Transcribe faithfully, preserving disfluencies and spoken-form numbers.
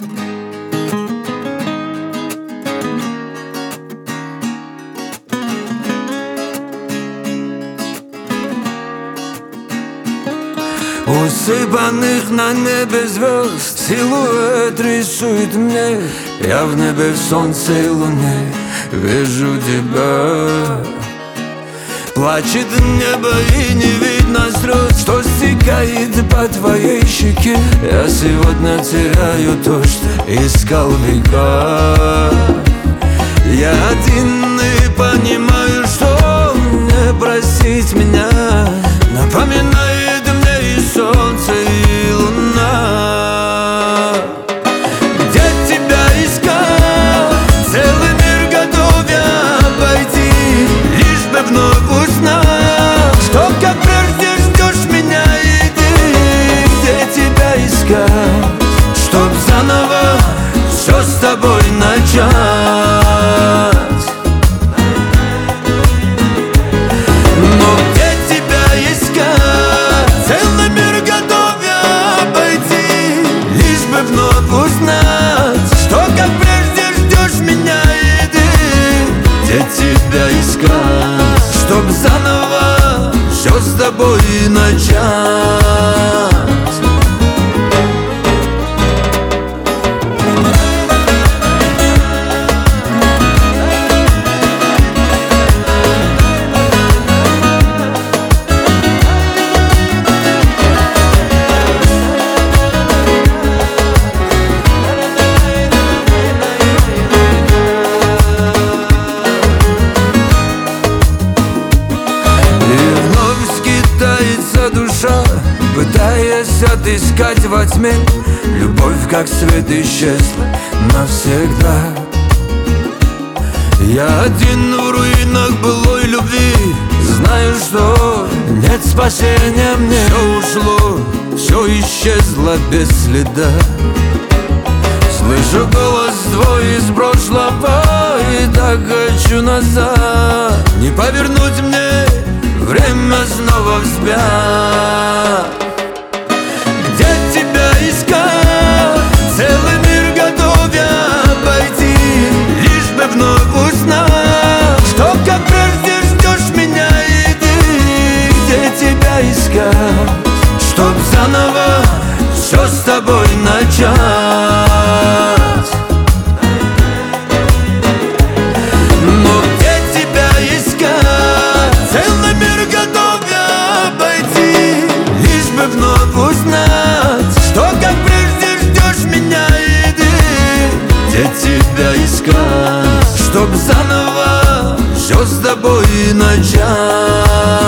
Усыпанных на небе звезд силуэт рисует мне. Я в небе, в солнце и луне вижу тебя. Плачет небо и не видно слез, что стекает по твоей щеке. Я сегодня теряю то, что искал века. Я один и понимаю, что не простить меня напоминает мне и солнце, и луна. Где тебя искать? Целый мир готов я обойти, лишь бы вновь узнать, что как прежде ждешь меня и ты. Где тебя искать, чтоб заново все с тобой начать? Но где тебя искать? Целый мир готов я обойти, лишь бы вновь узнать, что как прежде ждешь меня и ты. Где тебя искать, чтоб заново все с тобой начать? Душа, пытаясь отыскать во тьме, любовь как свет исчезла навсегда. Я один в руинах былой любви, знаю, что нет спасения мне. Все ушло, все исчезло без следа. Слышу голос твой из прошлого и так хочу назад. Не повернуть мне время снова взгляд. Где тебя искать? Целый мир готов я обойти, лишь бы вновь узнать, что как прежде ждешь меня и ты. Где тебя искать, чтоб заново все с тобой начать? Но где тебя искать? Целый мир готов я обойти, лишь бы вновь узнать, что как прежде ждешь меня и ты. Где тебя искать, чтоб заново все с тобой начать?